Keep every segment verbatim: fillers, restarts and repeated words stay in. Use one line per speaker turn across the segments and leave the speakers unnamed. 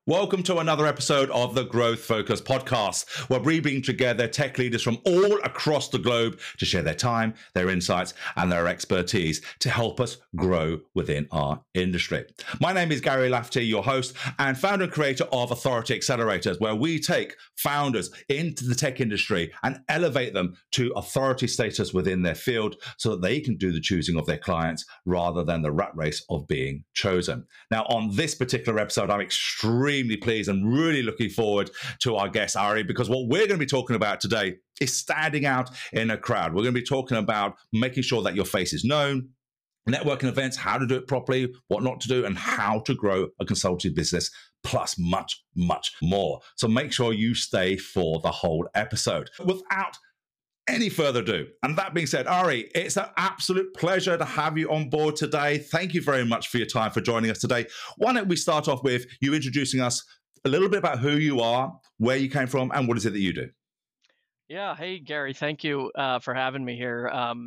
Welcome to another episode of the Growth Focus podcast, where we bring together tech leaders from all across the globe to share their time, their insights, and their expertise to help us grow within our industry. My name is Gary Lafferty, your host and founder and creator of Authority Accelerators, where we take founders into the tech industry and elevate them to authority status within their field so that they can do the choosing of their clients rather than the rat race of being chosen. Now, on this particular episode, I'm extremely Extremely pleased and really looking forward to our guest, Ari, because what we're going to be talking about today is standing out in a crowd. We're going to be talking about making sure that your face is known, networking events, how to do it properly, what not to do, and how to grow a consulting business, plus much, much more. So make sure you stay for the whole episode. Without any further ado, and that being said, Ari, it's an absolute pleasure to have you on board today. Thank you very much for your time, for joining us today. Why don't we start off with you introducing us a little bit about who you are, where you came from, and what is it that you do?
Yeah. Hey, Gary. Thank you uh, for having me here. Um,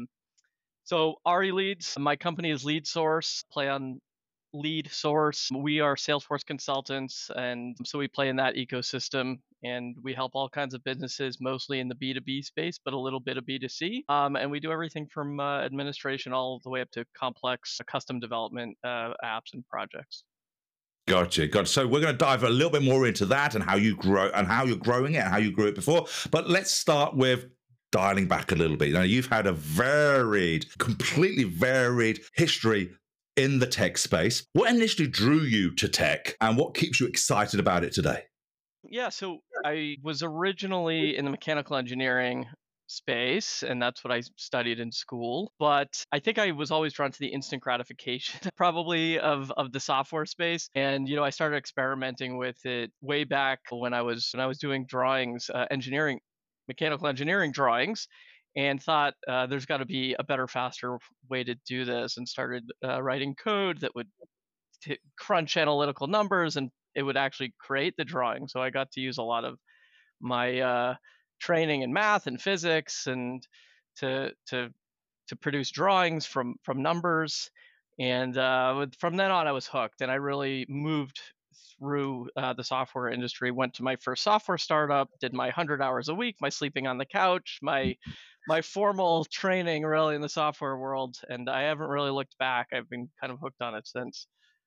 so Ari Leads, my company is Lead Source, play on Lead Source. We are Salesforce consultants, and so we play in that ecosystem. And we help all kinds of businesses, mostly in the B two B space, but a little bit of B two C. Um, and we do everything from uh, administration all the way up to complex custom development uh, apps and projects.
Gotcha, gotcha. So we're going to dive a little bit more into that and how you grow and how you're growing it and how you grew it before. But let's start with dialing back a little bit. Now, you've had a varied, completely varied history in the tech space. What initially drew you to tech and what keeps you excited about it today?
Yeah, so I was originally in the mechanical engineering space, and that's what I studied in school. But I think I was always drawn to the instant gratification, probably of of the software space. And you know, I started experimenting with it way back when I was when I was doing drawings, uh, engineering, mechanical engineering drawings, and thought uh, there's got to be a better, faster way to do this, and started uh, writing code that would t- crunch analytical numbers and it would actually create the drawing. So I got to use a lot of my uh, training in math and physics and to to to produce drawings from from numbers. And uh, from then on, I was hooked, and I really moved through uh, the software industry. Went to my first software startup, did my one hundred hours a week, my sleeping on the couch, my my formal training really in the software world, and I haven't really looked back. I've been kind of hooked on it since.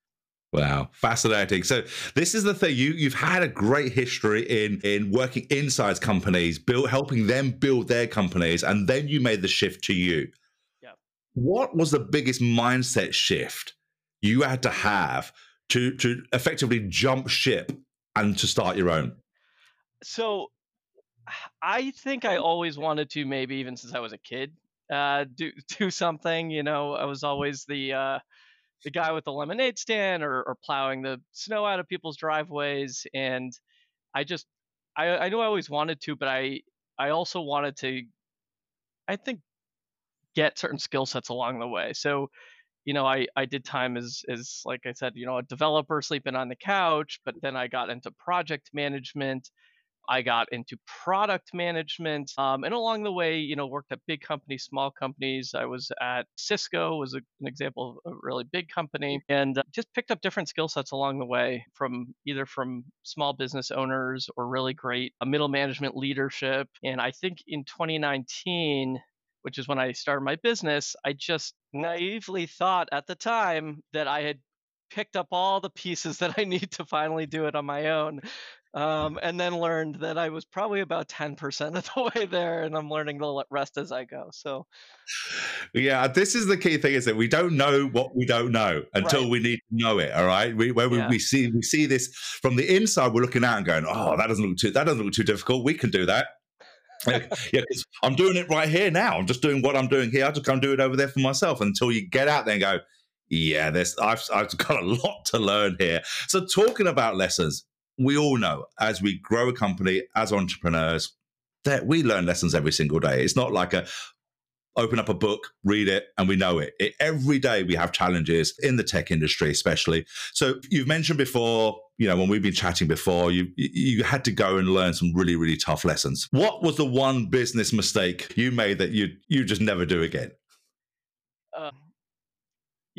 Wow, fascinating. So this is the thing. You you've had a great history in in working inside companies, build helping them build their companies, and then you made the shift to you.
Yeah.
What was the biggest mindset shift you had to have to to effectively jump ship and to start your own?
So I think I always wanted to, maybe even since I was a kid, uh, do do something. You know, I was always the uh, the guy with the lemonade stand or, or plowing the snow out of people's driveways. And I just, I, I knew I always wanted to, but I, I also wanted to, I think, get certain skill sets along the way. So, you know, I, I did time as, as, like I said, you know, a developer sleeping on the couch, but then I got into project management. I got into product management, um, and along the way, you know, worked at big companies, small companies. I was at Cisco, was a, an example of a really big company, and uh, just picked up different skill sets along the way, from either from small business owners or really great uh, middle management leadership. And I think in twenty nineteen, which is when I started my business, I just naively thought at the time that I had picked up all the pieces that I need to finally do it on my own. Um, and then learned that I was probably about ten percent of the way there, and I'm learning the rest as I go. So,
Yeah, this is the key thing: is that we don't know what we don't know until
right.
we need to know it. All right, we where we,
Yeah.
we see we see this from the inside. We're looking out and going, "Oh, that doesn't look too that doesn't look too difficult. We can do that." Like, yeah, 'cause I'm doing it right here now. I'm just doing what I'm doing here. I just can't do it over there for myself until you get out there and go, yeah, this I've I've got a lot to learn here. So talking about lessons, we all know as we grow a company as entrepreneurs that we learn lessons every single day. It's not like a open up a book, read it, and we know it. it. Every day we have challenges in the tech industry, especially. So you've mentioned before, you know, when we've been chatting before, you you had to go and learn some really, really tough lessons. What was the one business mistake you made that you you just never do again?
Uh,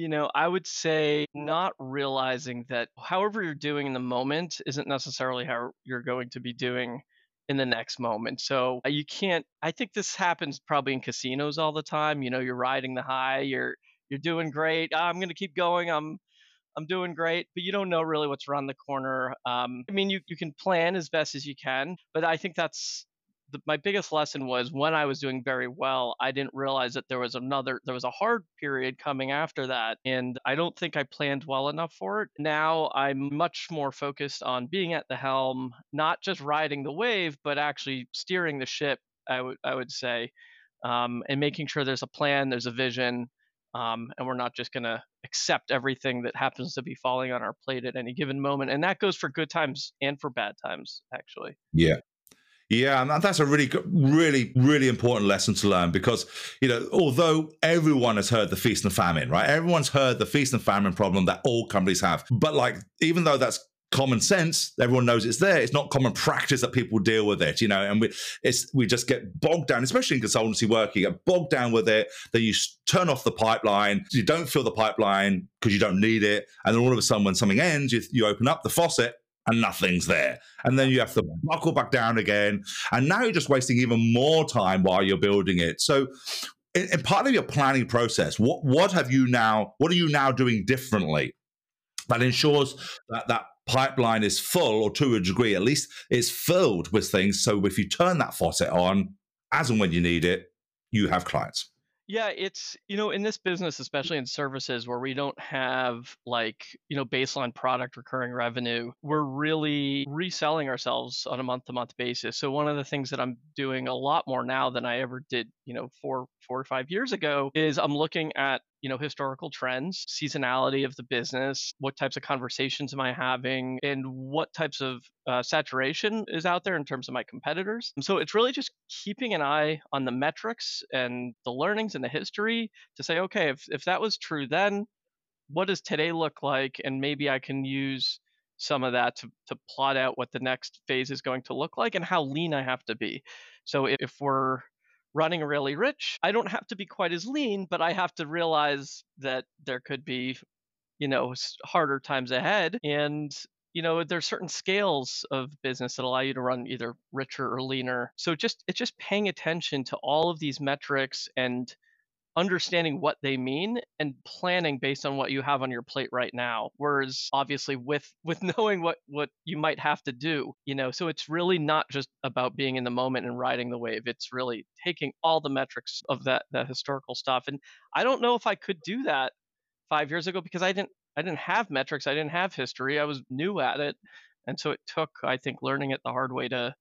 You know, I would say not realizing that however you're doing in the moment isn't necessarily how you're going to be doing in the next moment. So uh, you can't. I think this happens probably in casinos all the time. You know, you're riding the high. You're you're doing great. "Ah, I'm going to keep going. I'm I'm doing great," but you don't know really what's around the corner. Um, I mean, you you can plan as best as you can, but I think that's the, my biggest lesson was when I was doing very well, I didn't realize that there was another there was a hard period coming after that, and I don't think I planned well enough for it. Now I'm much more focused on being at the helm, not just riding the wave, but actually steering the ship. I would I would say, um, and making sure there's a plan, there's a vision, um, and we're not just going to accept everything that happens to be falling on our plate at any given moment. And that goes for good times and for bad times, actually.
Yeah. Yeah, and that- that's a really, good- really, really important lesson to learn because, you know, although everyone has heard the feast and famine, right? Everyone's heard the feast and famine problem that all companies have. But like, even though that's common sense, everyone knows it's there. It's not common practice that people deal with it, you know, and we it's we just get bogged down, especially in consultancy work. You get bogged down with it. Then you s- turn off the pipeline. You don't fill the pipeline because you don't need it, and then all of a sudden, when something ends, you, you open up the faucet and nothing's there. And then you have to buckle back down again. And now you're just wasting even more time while you're building it. So in, in part of your planning process, what what have you now, what are you now doing differently that ensures that that pipeline is full, or to a degree at least, is filled with things. So if you turn that faucet on, as and when you need it, you have clients.
Yeah, it's, you know, in this business, especially in services where we don't have like, you know, baseline product recurring revenue, we're really reselling ourselves on a month to month basis. So one of the things that I'm doing a lot more now than I ever did, you know, four, four or five years ago is I'm looking at, you know, historical trends, seasonality of the business, what types of conversations am I having, and what types of uh, saturation is out there in terms of my competitors. And so it's really just keeping an eye on the metrics and the learnings and the history to say, okay, if, if that was true then, what does today look like? And maybe I can use some of that to, to plot out what the next phase is going to look like and how lean I have to be. So if, if we're running really rich, I don't have to be quite as lean, but I have to realize that there could be, you know, s- harder times ahead. And, you know, there's certain scales of business that allow you to run either richer or leaner. So just it's just paying attention to all of these metrics and understanding what they mean and planning based on what you have on your plate right now, whereas obviously with with knowing what what you might have to do, you know, so it's really not just about being in the moment and riding the wave. It's really taking all the metrics of that that historical stuff. And I don't know if I could do that five years ago because i didn't i didn't have metrics, I didn't have history, I was new at it. And so it took, I think, learning it the hard way to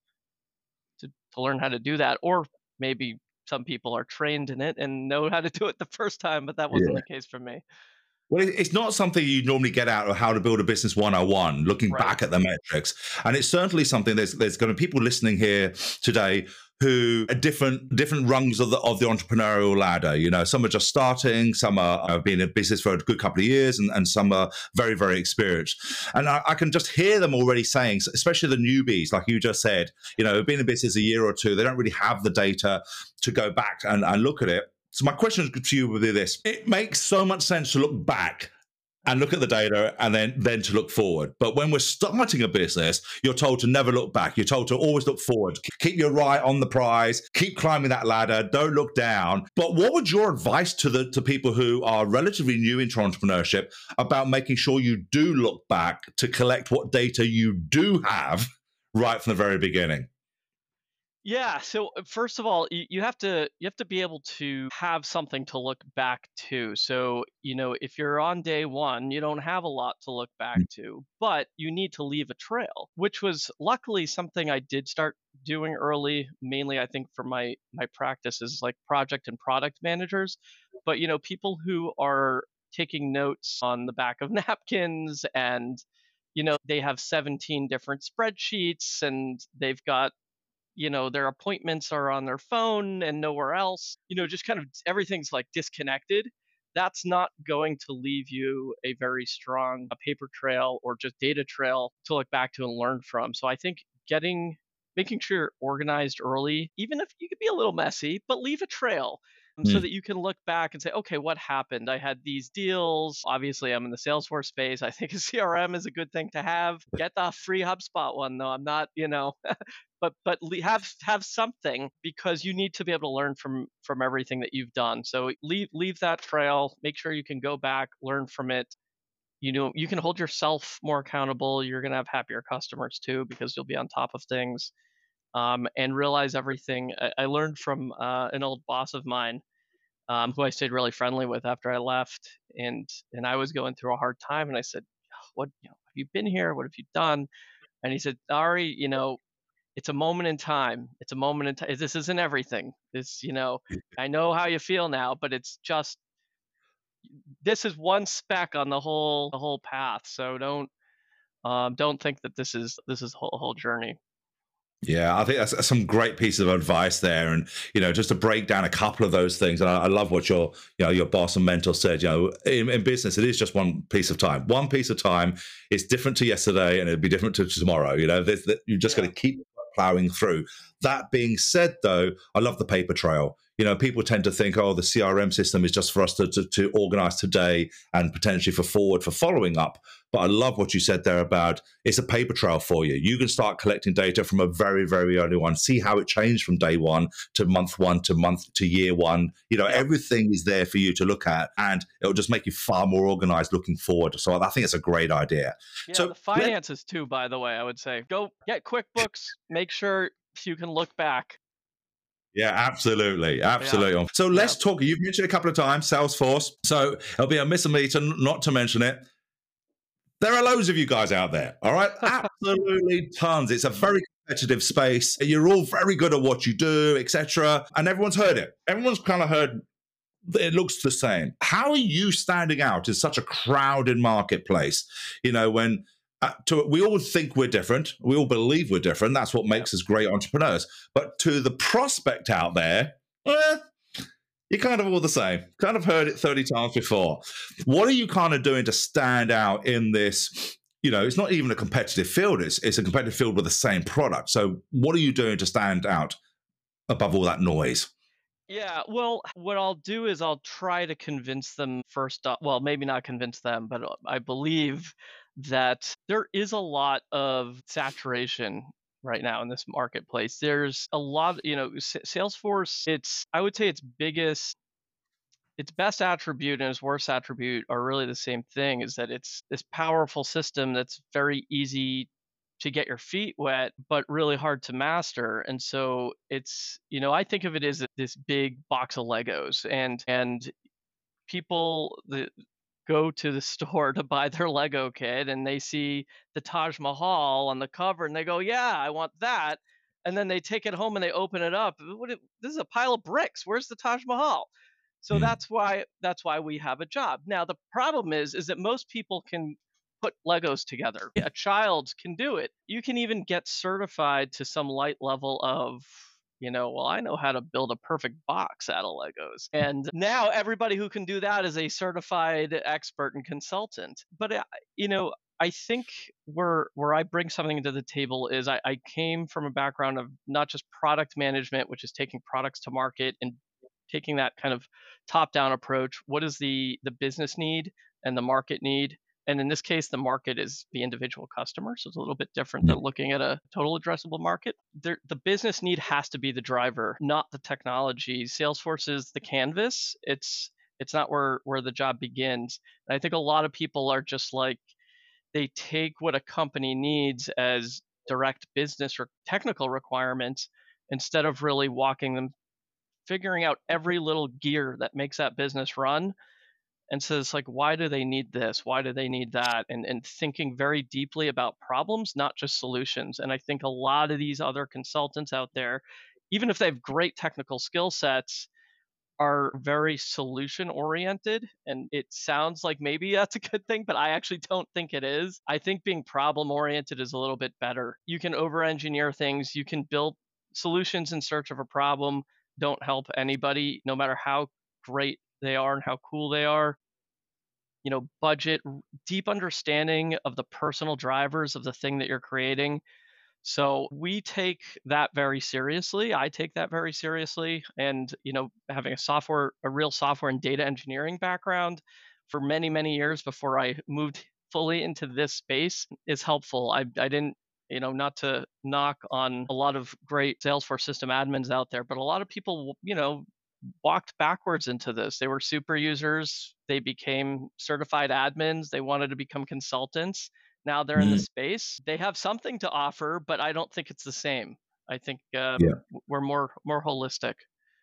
to, to learn how to do that. Or maybe some people are trained in it and know how to do it the first time, but that wasn't
Yeah.
the case for me.
Well, it- it's not something you normally get out of How to Build a Business one oh one, looking
Right.
back at the metrics. And it's certainly something there's there's going to be people listening here today who are different different rungs of the of the entrepreneurial ladder. You know, some are just starting, some are have been in business for a good couple of years, and, and some are very, very experienced. And I, I can just hear them already saying, especially the newbies, like you just said, you know, been in business a year or two, they don't really have the data to go back and, and look at it. So my question to you would be this. It makes so much sense to look back and look at the data and then then to look forward. But when we're starting a business, you're told to never look back. You're told to always look forward. Keep your eye on the prize. Keep climbing that ladder. Don't look down. But what would your advice to the to people who are relatively new into entrepreneurship about making sure you do look back to collect what data you do have right from the very beginning?
Yeah. So uh, first of all, you, you have to you have to be able to have something to look back to. So, you know, if you're on day one, you don't have a lot to look back to, but you need to leave a trail, which was luckily something I did start doing early, mainly I think for my my practices like project and product managers. But you know, people who are taking notes on the back of napkins, and you know, they have seventeen different spreadsheets and they've got, you know, their appointments are on their phone and nowhere else, you know, just kind of everything's like disconnected. That's not going to leave you a very strong a paper trail or just data trail to look back to and learn from. So I think getting making sure you're organized early, even if you could be a little messy, but leave a trail. so
Mm.
that you can look back and say, okay, what happened? I had these deals. Obviously, I'm in the Salesforce space. I think a C R M is a good thing to have. Get the free HubSpot one, though. I'm not, you know, but but le- have have something, because you need to be able to learn from from everything that you've done. So leave leave that trail. Make sure you can go back, learn from it. You know, you can hold yourself more accountable. You're gonna have happier customers too, because you'll be on top of things, um, and realize everything. I, I learned from uh, an old boss of mine, um, who I stayed really friendly with after I left, and and I was going through a hard time, and I said, "What, you know, have you been here? What have you done?" And he said, "Ari, you know, it's a moment in time. It's a moment in time. This isn't everything. This, you know, I know how you feel now, but it's just this is one speck on the whole the whole path. So don't um, don't think that this is this is a whole, whole journey."
Yeah, I think that's, that's some great pieces of advice there, and you know, just to break down a couple of those things. And I, I love what your, you know, your boss and mentor said. You know, in, in business, it is just one piece of time. One piece of time. It's different to yesterday, and it'll be different to tomorrow. You know, there's, you just got
Yeah.
to keep plowing through. That being said, though, I love the paper trail. You know, people tend to think, oh, the C R M system is just for us to, to, to organize today and potentially for forward for following up. But I love what you said there about it's a paper trail for you. You can start collecting data from a very, very early one, see how it changed from day one to month one to month to year one. You know,
Yeah.
everything is there for you to look at, and it'll just make you far more organized looking forward. So I think it's a great idea.
Yeah,
So
the
let
finances too, by the way, I would say. Go get QuickBooks, make sure you can look back.
Yeah, absolutely.
Yeah.
Absolutely. So
Yeah.
let's talk. You've mentioned it a couple of times, Salesforce. So it'll be a miss of me to not to mention it. There are loads of you guys out there. All right. Absolutely tons. It's a very competitive space. You're all very good at what you do, et cetera. And everyone's heard it. Everyone's kind of heard it looks the same. How are you standing out in such a crowded marketplace? You know, when uh, to, we all think we're different, we all believe we're different. That's what
Yeah.
makes us great entrepreneurs. But to the prospect out there, eh, you're kind of all the same. Kind of heard it thirty times before. What are you kind of doing to stand out in this? You know, it's not even a competitive field. It's, it's a competitive field with the same product. So what are you doing to stand out above all that noise?
Yeah, well, what I'll do is I'll try to convince them first off, well, maybe not convince them, but uh, I believe that there is a lot of saturation right now in this marketplace. There's a lot, you know, S- Salesforce, it's, I would say its biggest, its best attribute and its worst attribute are really the same thing, is that it's this powerful system that's very easy to get your feet wet, but really hard to master. And so it's, you know, I think of it as this big box of Legos, and and people that go to the store to buy their Lego kit, and they see the Taj Mahal on the cover, and they go, "Yeah, I want that." And then they take it home and they open it up. What? it- This is a pile of bricks. Where's the Taj Mahal? So
Hmm.
that's why that's why we have a job. Now the problem is is that most people can put Legos together. A child can do it. You can even get certified to some light level of, you know, well, I know how to build a perfect box out of Legos. And now everybody who can do that is a certified expert and consultant. But uh, you know, I think where where I bring something to the table is I, I came from a background of not just product management, which is taking products to market and taking that kind of top down approach. What is the the business need and the market need? And in this case, the market is the individual customer, so it's a little bit different than looking at a total addressable market. There, the business need has to be the driver, not the technology. Salesforce is the canvas. It's it's not where where the job begins. And I think a lot of people are just like, they take what a company needs as direct business or technical requirements instead of really walking them, figuring out every little gear that makes that business run. And so it's like, why do they need this? Why do they need that? And and thinking very deeply about problems, not just solutions. And I think a lot of these other consultants out there, even if they have great technical skill sets, are very solution oriented. And it sounds like maybe that's a good thing, but I actually don't think it is. I think being problem oriented is a little bit better. You can over engineer things, you can build solutions in search of a problem, don't help anybody, no matter how great they are and how cool they are. You know, budget, deep understanding of the personal drivers of the thing that you're creating. So we take that very seriously. I take that very seriously. And, you know, having a software, a real software and data engineering background for many, many years before I moved fully into this space is helpful. I, I didn't, you know, not to knock on a lot of great Salesforce system admins out there, but a lot of people, you know, walked backwards into this. They were super users. They became certified admins. They wanted to become consultants. Now they're in the
Mm,
space. They have something to offer, but I don't think it's the same. I think um,
yeah.
we're more more holistic.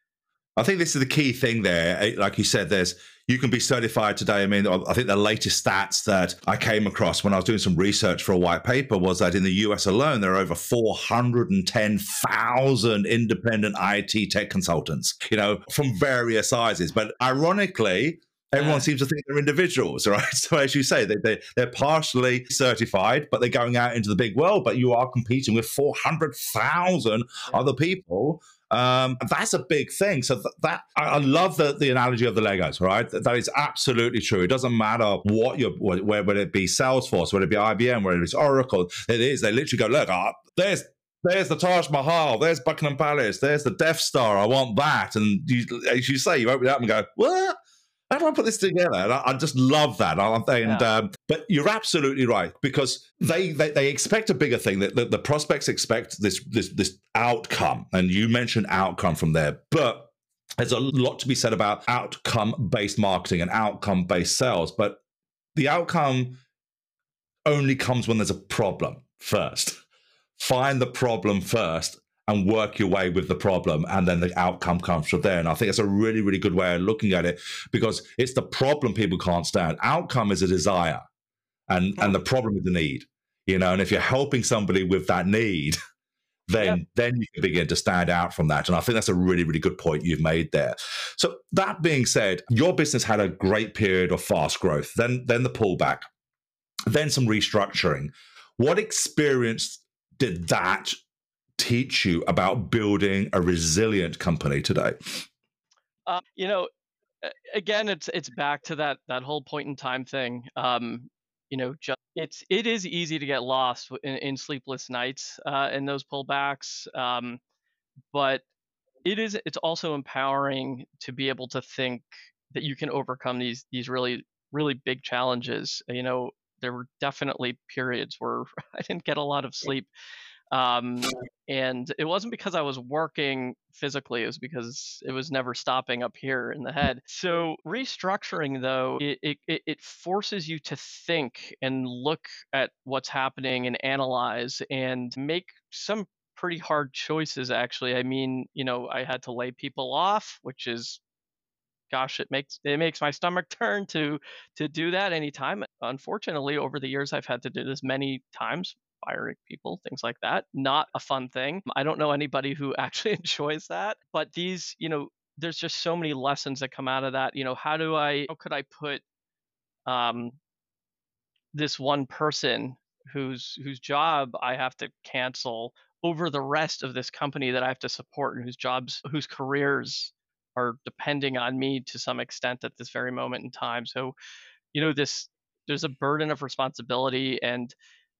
I think this is the key thing there. Eh, Like you said, there's you can be certified today. I mean, I think the latest stats that I came across when I was doing some research for a white paper was that in the U S alone, there are over four hundred ten thousand independent I T tech consultants, you know, from various sizes. But ironically, everyone
Yeah,
seems to think they're individuals, right? So as you say, they, they, they're partially certified, but they're going out into the big world. But you are competing with four hundred thousand
yeah,
other people. Um, that's a big thing. So th- that I, I love the, the analogy of the Legos, right? That, that is absolutely true. It doesn't matter what you're, wh- where, whether it be Salesforce, whether it be I B M, whether it's Oracle, it is. They literally go, look, uh, there's there's the Taj Mahal, there's Buckingham Palace, there's the Death Star. I want that. And you, as you say, you open it up and go, what? How do I put this together? And I, I just love that. I, and
yeah,
um, but you're absolutely right, because they they, they expect a bigger thing. That the, the prospects expect this this this outcome, and you mentioned outcome from there, but there's a lot to be said about outcome based marketing and outcome based sales. But the outcome only comes when there's a problem first. Find the problem first and work your way with the problem, and then the outcome comes from there. And I think it's a really, really good way of looking at it, because it's the problem people can't stand. Outcome is a desire, and
hmm,
and the problem is the need. You know, and if you're helping somebody with that need,
yeah.
then then you can begin to stand out from that. And I think that's a really, really good point you've made there. So that being said, your business had a great period of fast growth, then then the pullback, then some restructuring. What experience did that teach you about building a resilient company today?
Uh, you know, a- again, it's it's back to that that whole point in time thing. Um, you know, just it's it is easy to get lost w- in, in sleepless nights uh, in those pullbacks. Um, but it is it's also empowering to be able to think that you can overcome these these really really big challenges. You know, there were definitely periods where I didn't get a lot of sleep, um, and it wasn't because I was working physically, it was because it was never stopping up here in the head. So restructuring, though, it it, it it forces you to think and look at what's happening and analyze and make some pretty hard choices. Actually, I mean, you know, I had to lay people off, which is, gosh, it makes it makes my stomach turn to to do that anytime. Unfortunately, over the years, I've had to do this many times, firing people, things like that. Not a fun thing. I don't know anybody who actually enjoys that. But these, you know, there's just so many lessons that come out of that. You know, how do I, how could I put um, this one person whose whose job I have to cancel over the rest of this company that I have to support, and whose jobs, whose careers are depending on me to some extent at this very moment in time. So, you know, this there's a burden of responsibility, and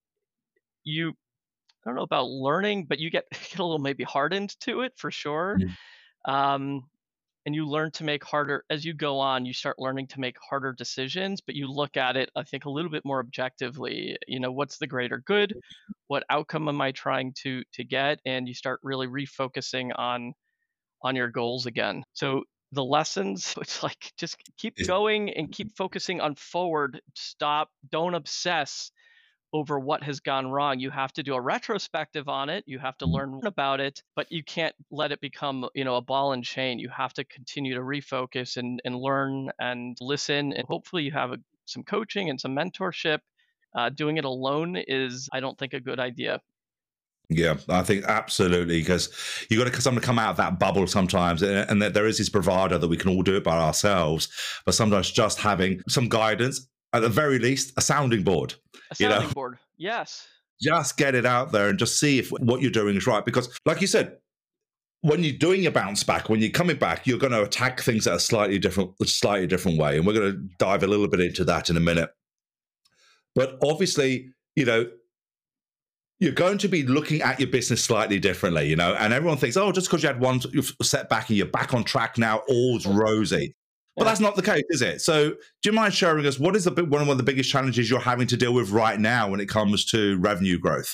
you, I don't know about learning, but you get get a little maybe hardened to it for sure.
Mm.
Um, and you learn to make harder as you go on. You start learning to make harder decisions, but you look at it, I think, a little bit more objectively. You know, what's the greater good? What outcome am I trying to to get? And you start really refocusing on on your goals again. So the lessons, it's like just keep
Is-
going and keep focusing on forward. Stop, don't obsess over what has gone wrong. You have to do a retrospective on it. You have to learn about it, but you can't let it become, you know, a ball and chain. You have to continue to refocus and, and learn and listen. And hopefully you have a, some coaching and some mentorship. Uh, doing it alone is, I don't think, a good idea.
Yeah, I think absolutely, because you got to someone to come out of that bubble sometimes, and, and that there is this bravado that we can all do it by ourselves, but sometimes just having some guidance, at the very least, a sounding board,
A
you know,
sounding board. Yes.
just get it out there and just see if what you're doing is right. Because, like you said, when you're doing your bounce back, when you're coming back, you're going to attack things at a slightly different, slightly different way, and we're going to dive a little bit into that in a minute. But obviously, you know, you're going to be looking at your business slightly differently, you know, and everyone thinks, oh, just because you had one setback and you're back on track now, all's rosy. But
Yeah.
that's not the case, is it? So do you mind sharing us what is the big, one of the biggest challenges you're having to deal with right now when it comes to revenue growth?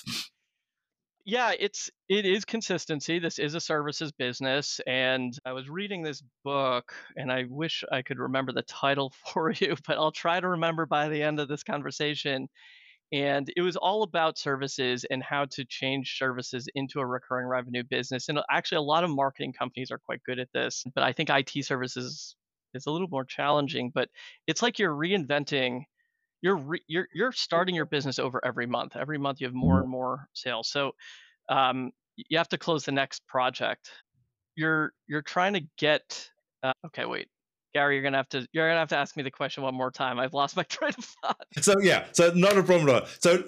Yeah, it's it is consistency. This is a services business, and I was reading this book, and I wish I could remember the title for you, but I'll try to remember by the end of this conversation. And it was all about services and how to change services into a recurring revenue business. And actually, a lot of marketing companies are quite good at this, but I think I T services is a little more challenging. But it's like you're reinventing. You're re- you're you're starting your business over every month. Every month you have more and more sales. So um, you have to close the next project. You're you're trying to get. Uh, okay, wait, Gary, you're gonna have to you're gonna have to ask me the question one more time. I've lost my train of thought.
So yeah, so not a problem at all. So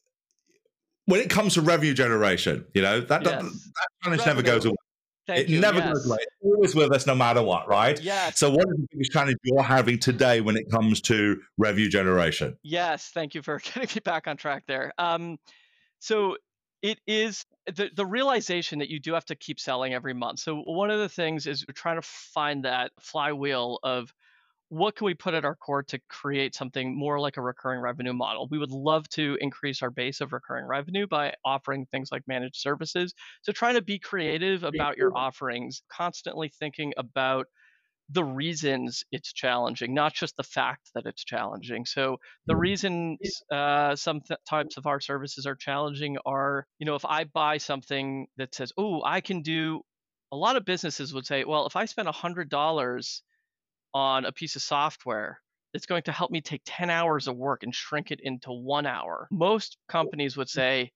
when it comes to revenue generation, you know, that, that,
Yes,
that challenge never
revenue.
goes away.
Thank
It
you.
never goes
Yes,
away. It's always with us no matter what, right?
yes,
So what is the biggest challenge you're having today when it comes to revenue generation?
yes. Thank you for getting me back on track there. Um, so it is the the realization that you do have to keep selling every month. So one of the things is we're trying to find that flywheel of what can we put at our core to create something more like a recurring revenue model? We would love to increase our base of recurring revenue by offering things like managed services. So trying to be creative about your offerings, constantly thinking about the reasons it's challenging, not just the fact that it's challenging. So the reasons uh, some th- types of our services are challenging are, you know, if I buy something that says, "Oh, I can do," a lot of businesses would say, "Well, if I spend a hundred dollars on a piece of software, it's going to help me take ten hours of work and shrink it into one hour." Most companies would say,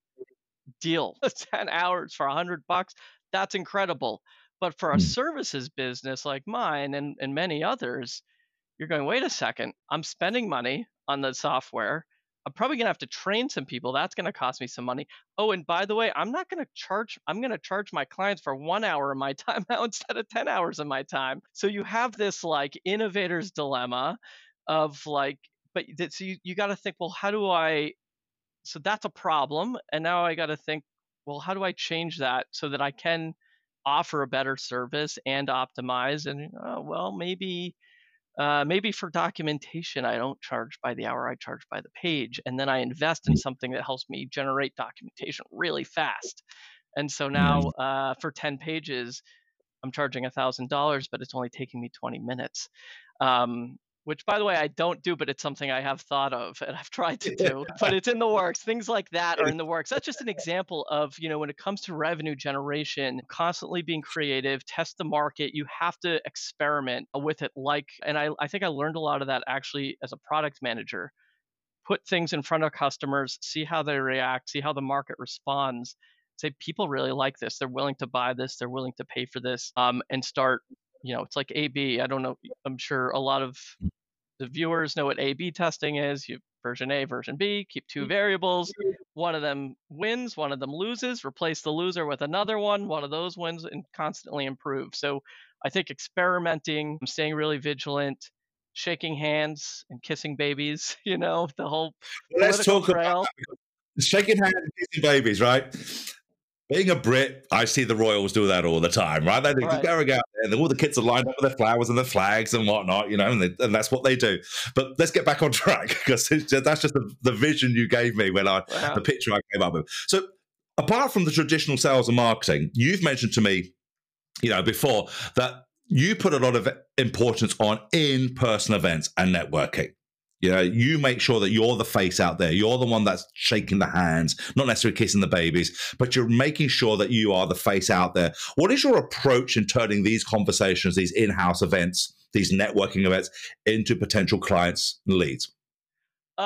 deal, ten hours for a hundred bucks. That's incredible. But for a
Mm.
services business like mine and, and many others, you're going, wait a second, I'm spending money on the software. I'm probably going to have to train some people. That's going to cost me some money. Oh, and by the way, I'm not going to charge, I'm going to charge my clients for one hour of my time now instead of ten hours of my time. So you have this like innovator's dilemma of like, but th- so you, you got to think, well, how do I, so that's a problem. And now I got to think, well, how do I change that so that I can offer a better service and optimize? And oh, well, maybe uh, maybe for documentation, I don't charge by the hour, I charge by the page. And then I invest in something that helps me generate documentation really fast. And so now
Mm.
uh, for ten pages, I'm charging one thousand dollars but it's only taking me twenty minutes. Um, which, by the way, I don't do, but it's something I have thought of and I've tried to do, but it's in the works. Things like that are in the works. That's just an example of, you know, when it comes to revenue generation, constantly being creative, test the market. You have to experiment with it. Like, and I, I think I learned a lot of that actually as a product manager. Put things in front of customers, see how they react, see how the market responds. Say people really like this. They're willing to buy this. They're willing to pay for this. Um, and start, you know, it's like A B. I don't know. I'm sure a lot of the viewers know what A B testing is. You version A, version B, keep two variables. One of them wins, one of them loses, replace the loser with another one. One of those wins and constantly improve. So I think experimenting, staying really vigilant, shaking hands and kissing babies, you know, the whole
Let's
political
talk about
trail.
shaking hands and kissing babies, right? Being a Brit, I see the Royals do that all the time, right? They
Right.
go out there and all the kids are lined up with their flowers and their flags and whatnot, you know, and, they, and that's what they do. But let's get back on track because that's just the, the vision you gave me when I,
Wow.
the picture I came up with. So apart from the traditional sales and marketing, you've mentioned to me, you know, before that you put a lot of importance on in-person events and networking. You know, you make sure that you're the face out there. You're the one that's shaking the hands, not necessarily kissing the babies, but you're making sure that you are the face out there. What is your approach in turning these conversations, these in-house events, these networking events into potential clients and leads?
Uh,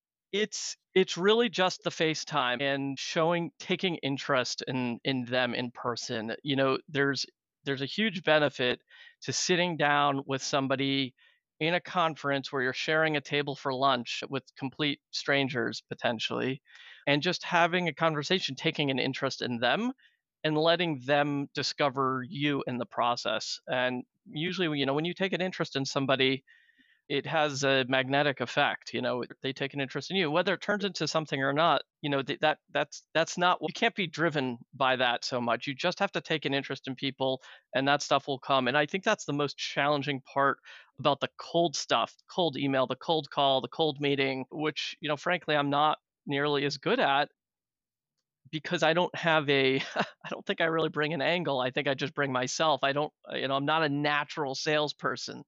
it's it's really just the FaceTime and showing taking interest in in them in person. You know, there's there's a huge benefit to sitting down with somebody in a conference where you're sharing a table for lunch with complete strangers potentially and just having a conversation, taking an interest in them and letting them discover you in the process. And usually, you know, when you take an interest in somebody, it has a magnetic effect. You know, they take an interest in you, whether it turns into something or not. You know, th- that that's that's not, you can't be driven by that so much. You just have to take an interest in people, and that stuff will come. And I think that's the most challenging part about the cold stuff, cold email, the cold call, the cold meeting, which, you know, frankly, I'm not nearly as good at, because I don't have a I don't think I really bring an angle. I think I just bring myself. I don't, you know, I'm not a natural salesperson.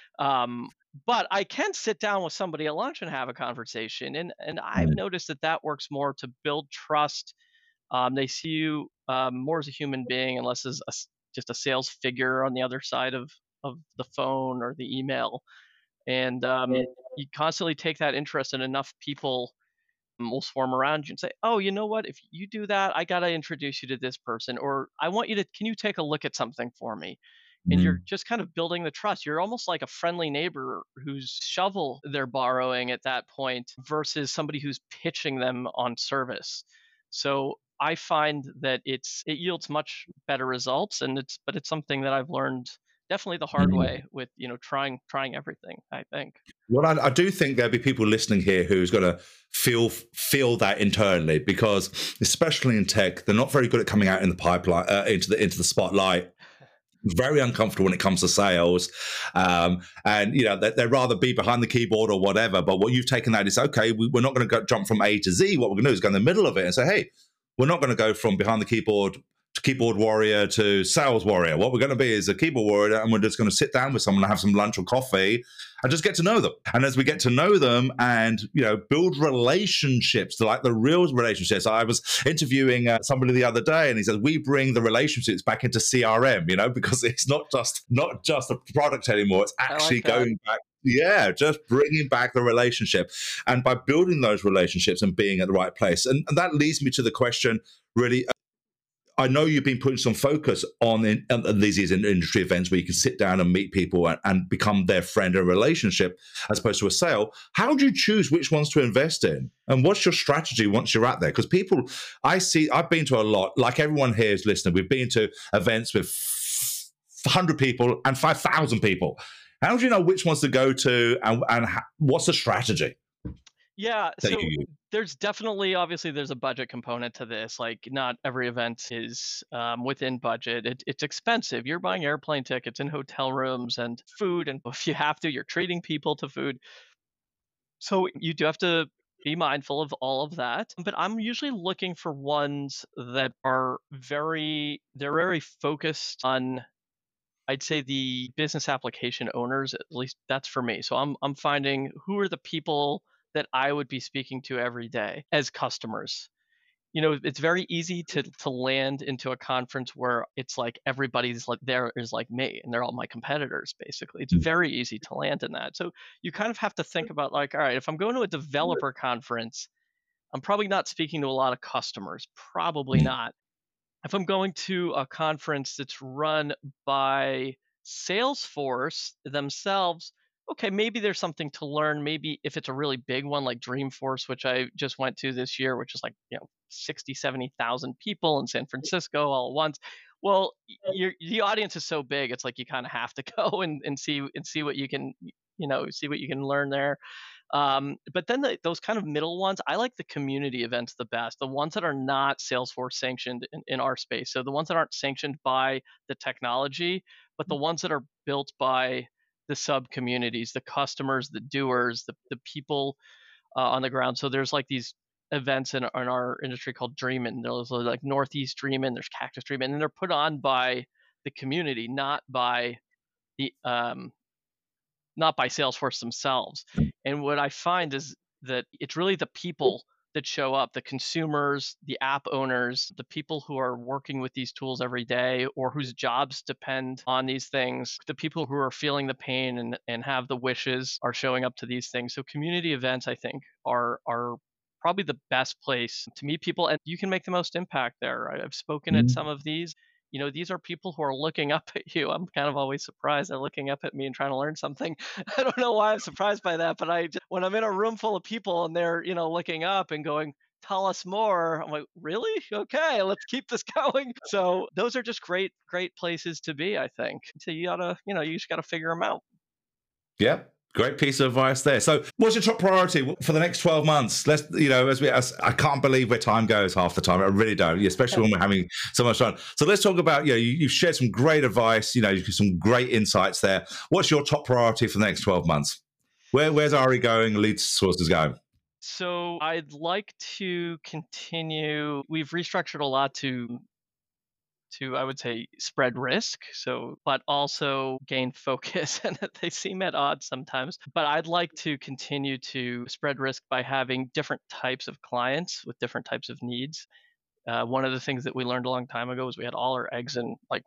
Um, but I can sit down with somebody at lunch and have a conversation, and and I've
Mm.
noticed that that works more to build trust. Um, they see you um, more as a human being, unless as a s just a sales figure on the other side of of the phone or the email. And um, you constantly take that interest, and enough people will swarm around you and say, "Oh, you know what? If you do that, I gotta introduce you to this person," or "I want you to, can you take a look at something for me?" And you're
Mm.
just kind of building the trust. You're almost like a friendly neighbor whose shovel they're borrowing at that point, versus somebody who's pitching them on service. So I find that it's it yields much better results, and it's but it's something that I've learned definitely the hard
Mm.
way with, you know, trying trying everything, I think.
Well, I, I do think there'll be people listening here who's going to feel feel that internally, because especially in tech, they're not very good at coming out in the pipeline, uh, into the into the spotlight. Very uncomfortable when it comes to sales, um, and you know they, they'd rather be behind the keyboard or whatever. But what you've taken that is, okay, we, we're not going to go jump from A to Z. What we're going to do is go in the middle of it and say, hey, we're not going to go from behind the keyboard to keyboard warrior to sales warrior. What we're going to be is a keyboard warrior, and we're just going to sit down with someone and have some lunch or coffee and just get to know them. And as we get to know them and, you know, build relationships, like the real relationships. I was interviewing uh, somebody the other day, and he says, we bring the relationships back into C R M, you know, because it's not just not just a product anymore. It's
I
actually
like that.
going back. Yeah, just bringing back the relationship. And by building those relationships and being at the right place. And, and that leads me to the question, really, I know you've been putting some focus on, in, on these industry events where you can sit down and meet people and, and become their friend and relationship as opposed to a sale. How do you choose which ones to invest in? And what's your strategy once you're out there? Because people, I see, I've been to a lot, like everyone here is listening. We've been to events with one hundred people and five thousand people. How do you know which ones to go to, and, and how, what's the strategy
Yeah,
that you
so
use?
there's definitely, obviously there's a budget component to this. Like, not every event is um, within budget. It, it's expensive. You're buying airplane tickets and hotel rooms and food, and if you have to, you're treating people to food. So you do have to be mindful of all of that. But I'm usually looking for ones that are very, they're very focused on, I'd say, the business application owners. At least that's for me. So I'm I'm finding who are the people that I would be speaking to every day as customers. You know, it's very easy to to land into a conference where it's like everybody's like there is like me, and they're all my competitors basically. It's very easy to land in that. So you kind of have to think about, like, all right, if I'm going to a developer conference, I'm probably not speaking to a lot of customers. Probably not. If I'm going to a conference that's run by Salesforce themselves, okay, maybe there's something to learn. Maybe if it's a really big one like Dreamforce, which I just went to this year, which is like, you know, sixty, seventy thousand people in San Francisco all at once. Well, y- your the audience is so big, it's like you kind of have to go and, and see and see what you can, you know, see what you can learn there. Um, but then the, those kind of middle ones, I like the community events the best, the ones that are not Salesforce sanctioned in, in our space. So the ones that aren't sanctioned by the technology, but the ones that are built by the sub communities, the customers, the doers, the, the people uh, on the ground. So there's like these events in, in our industry called Dreamin'. There's like Northeast Dreamin', there's Cactus Dreamin', and they're put on by the community, not by the um, not by Salesforce themselves. And what I find is that it's really the people that show up, the consumers, the app owners, the people who are working with these tools every day or whose jobs depend on these things, the people who are feeling the pain and, and have the wishes are showing up to these things. So community events, I think, are are probably the best place to meet people, and you can make the most impact there. I- I've spoken at some of these. You know, these are people who are looking up at you. I'm kind of always surprised they're looking up at me and trying to learn something. I don't know why I'm surprised by that, but I just, when I'm in a room full of people and they're, you know, looking up and going, "Tell us more." I'm like, "Really? Okay, let's keep this going." So those are just great, great places to be, I think. So you gotta, you know, you just gotta figure them out.
Yeah. Great piece of advice there. So what's your top priority for the next twelve months? Let's, you know, as we, as, I can't believe where time goes half the time. I really don't, especially when we're having so much fun. So let's talk about, you know, you, you've shared some great advice, you know, some great insights there. What's your top priority for the next twelve months? Where, where's Ari going? Lead Sources going?
So I'd like to continue. We've restructured a lot to to, I would say, spread risk, so, but also gain focus, and they seem at odds sometimes. But I'd like to continue to spread risk by having different types of clients with different types of needs. Uh, one of the things that we learned a long time ago was we had all our eggs in like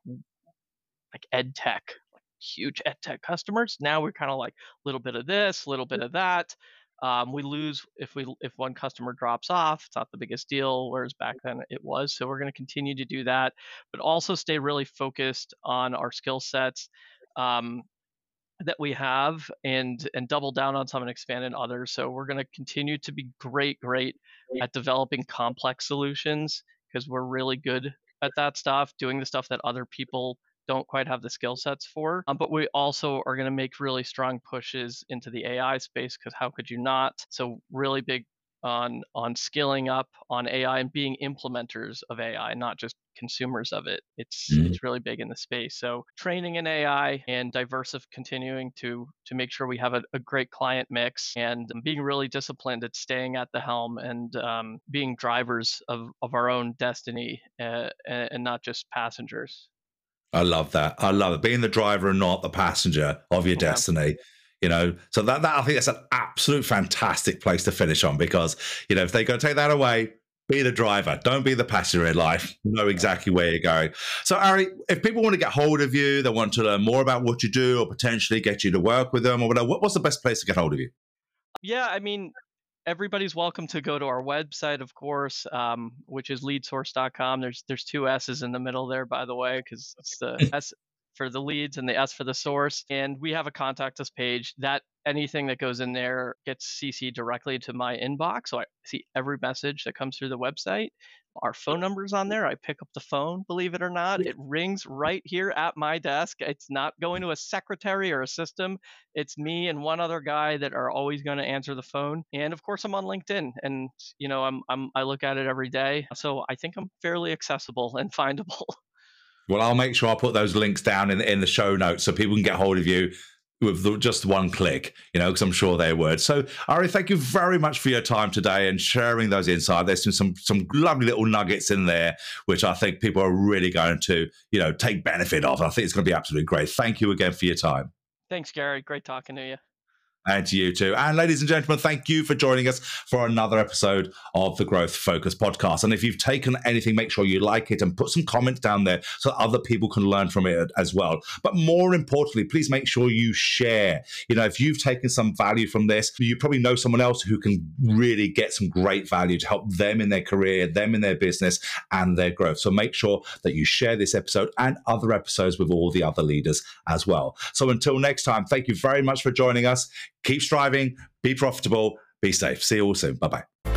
like ed tech, like huge ed tech customers. Now we're kind of like a little bit of this, a little bit of that. Um, we lose if we if one customer drops off. It's not the biggest deal, whereas back then it was. So we're going to continue to do that, but also stay really focused on our skill sets um, that we have, and and double down on some and expand in others. So we're going to continue to be great, great at developing complex solutions, because we're really good at that stuff, doing the stuff that other people don't quite have the skill sets for. Um, but we also are going to make really strong pushes into the A I space, because how could you not? So really big on on skilling up on A I and being implementers of A I, not just consumers of it. It's mm. it's really big in the space. So training in A I and diversif continuing to to make sure we have a, a great client mix, and being really disciplined at staying at the helm and um, being drivers of, of our own destiny uh, and not just passengers.
I love that. I love it. Being the driver and not the passenger of your yeah. destiny. You know, so that, that I think that's an absolute fantastic place to finish on, because, you know, if they're going to take that away, be the driver. Don't be the passenger in life. Know exactly where you're going. So, Ari, if people want to get hold of you, they want to learn more about what you do, or potentially get you to work with them or whatever, what's the best place to get hold of you?
Yeah, I mean, everybody's welcome to go to our website, of course, um, which is lead source dot com. There's there's two S's in the middle there, by the way, because it's the S for the leads and the S for the source. And we have a contact us page that anything that goes in there gets C C'd directly to my inbox. So I see every message that comes through the website. Our phone number's on there. I pick up the phone, believe it or not. It rings right here at my desk. It's not going to a secretary or a system. It's me and one other guy that are always going to answer the phone. And of course, I'm on LinkedIn, and you know, I'm, I'm I look at it every day. So I think I'm fairly accessible and findable.
Well, I'll make sure I'll put those links down in, in the show notes so people can get hold of you with just one click, you know, because I'm sure they would. So, Ari, thank you very much for your time today and sharing those insights. There's some, some some lovely little nuggets in there, which I think people are really going to, you know, take benefit of. I think it's going to be absolutely great. Thank you again for your time.
Thanks, Gary. Great talking to you.
And to you too. And ladies and gentlemen, thank you for joining us for another episode of the Growth Focus podcast. And if you've taken anything, make sure you like it and put some comments down there so other people can learn from it as well. But more importantly, please make sure you share. You know, if you've taken some value from this, you probably know someone else who can really get some great value to help them in their career, them in their business, and their growth. So make sure that you share this episode and other episodes with all the other leaders as well. So until next time, thank you very much for joining us. Keep striving, be profitable, be safe. See you all soon. Bye-bye.